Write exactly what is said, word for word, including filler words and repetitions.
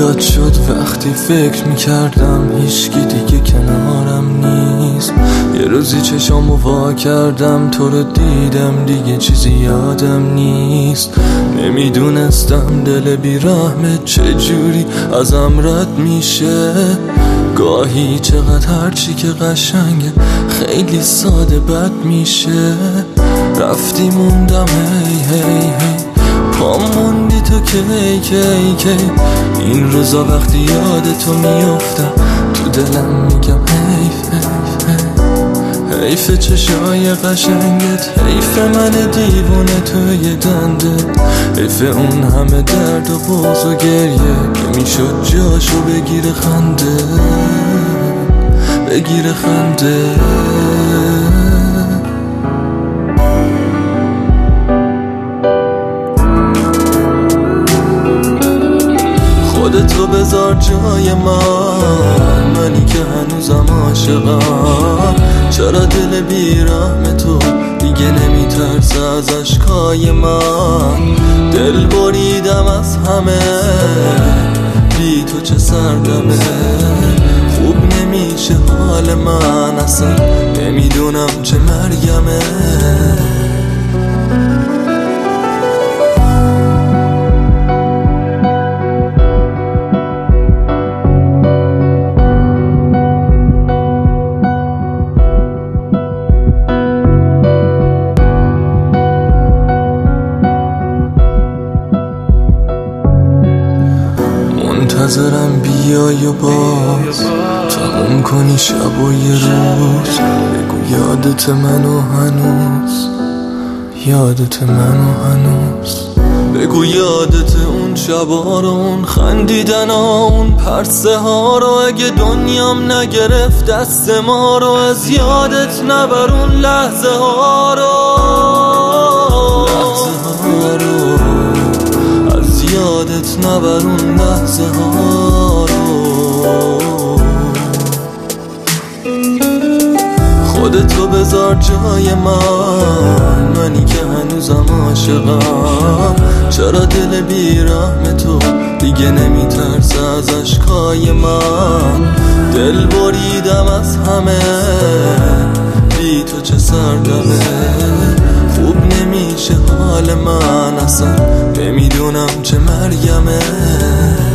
یاد شد وقتی فکر میکردم هیچکی دیگه کنارم نیست. یه روزی چشامو وا کردم تو رو دیدم دیگه چیزی یادم نیست. نمیدونستم دل بیرحمت چجوری ازم رد میشه. گاهی چقدر هرچی که قشنگه خیلی ساده بد میشه. رفتی موندم هی هی هی پام موندی تو کی کی کی. این روزا وقتی یاد تو میافتم تو دلم میگم حیف حیف حیف حیف چشای قشنگت، حیف من دیوونه توی دنده، حیف اون همه درد و بغض و گریه که میشد جاشو بگیره خنده بگیره خنده. خودتو بذار جای من، منی که هنوزم عاشقم. چرا دل بیرحم تو دیگه نمیترسه از اشکای من؟ دل بریدم از همه، بی تو چه سردمه. خوب نمیشه حال من اصلا، نمیدونم چه مرگمه. منتظرم بیای و باز تموم کنی شب و یه روز. بگو یادت منو هنوز، یادت منو هنوز. بگو یادت اون شبا رو، اون خندیدن ها، اون پرسه ها رو. اگه دنیام نگرفت دست ما رو، از یادت نبر اون لحظه ها رو، لحظه ها رو. از یادت نبر اون لحظه ها رو. خودتو بذار جای من، منی که هنوزم عاشقم. چرا دل بیرحم تو دیگه نمیترسه از اشکای من؟ دل بریدم از همه، بی تو چه سردمه. خوب نمیشه حال من اصلا، نمیدونم چه مرگمه.